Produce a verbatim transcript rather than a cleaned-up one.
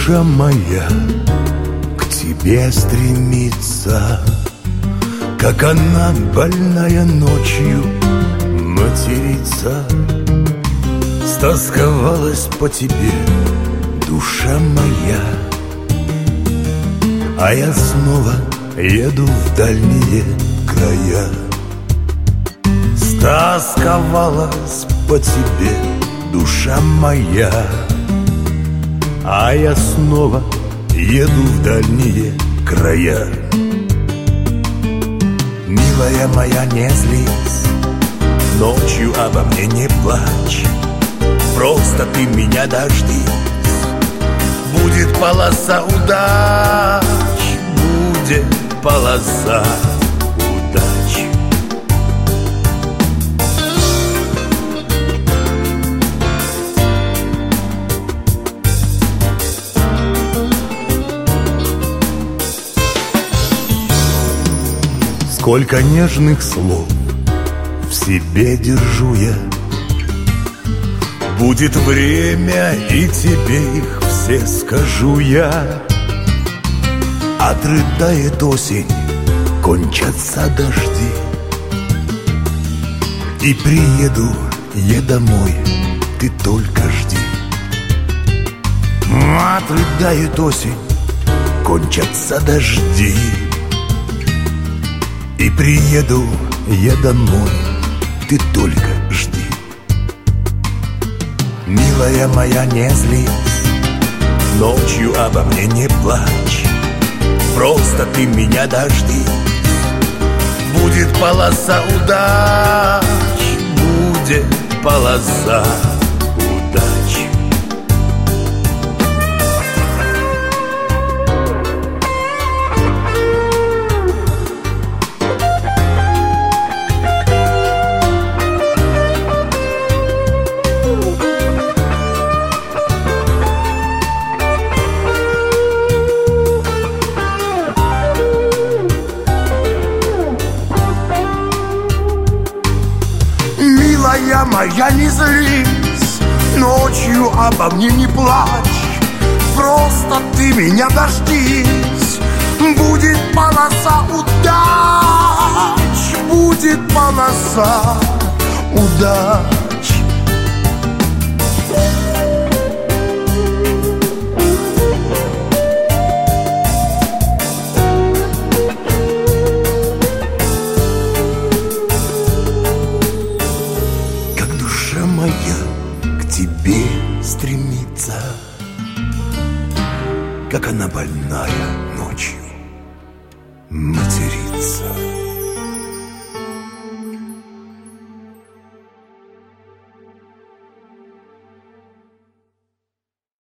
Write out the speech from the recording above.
душа моя к тебе стремится, как она, больная, ночью матерится. Стосковалась по тебе душа моя, а я снова еду в дальние края. Стосковалась по тебе душа моя, а я снова еду в дальние края. Милая моя, не злись, ночью обо мне не плачь, просто ты меня дождись. Будет полоса удач, будет полоса удач. Сколько нежных слов в себе держу я, будет время, и тебе их все скажу я. Отрыдает осень, кончатся дожди, и приеду я домой, ты только жди. Отрыдает осень, кончатся дожди, и приеду я домой, ты только жди. Милая моя, не злись, ночью обо мне не плачь, просто ты меня дождись. Будет полоса удач, будет полоса удач. Милая моя, не злись, ночью обо мне не плачь, просто ты меня дождись. Будет полоса удач, будет полоса удач. Моя к тебе стремится, как она, больная, ночью матерится.